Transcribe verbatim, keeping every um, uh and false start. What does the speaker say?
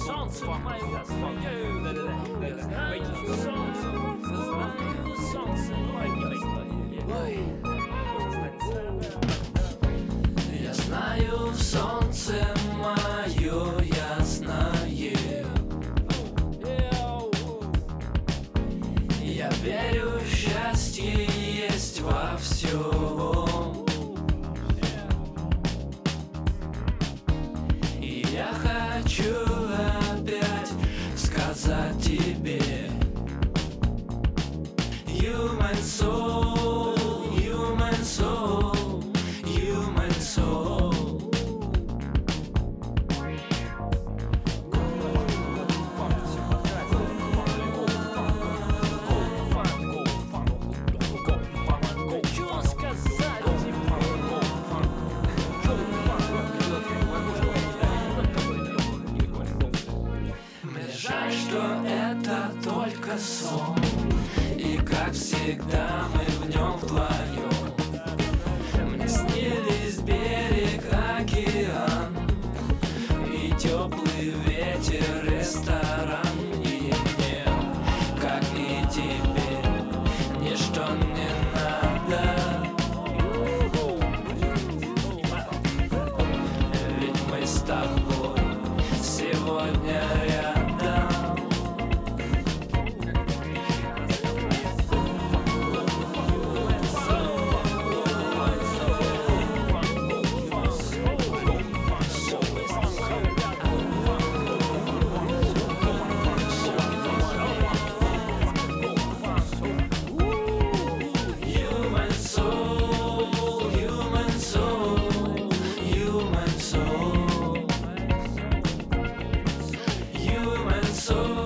солнце мое, солнце мое. Я знаю, солнце мое ясное, я верю, счастье есть во всем. И я хочу опять сказать тебе: Human soul, human soul, human soul. Хочу сказать мне жаль, что это только сон, и как всегда мы в нем вдвоем. Мне снились берег, океан и теплый ветер, ресторан. И мне, как и тебе, ничто не надо, ведь мы с тобой сегодня рядом. Human soul, human soul, human soul, human soul.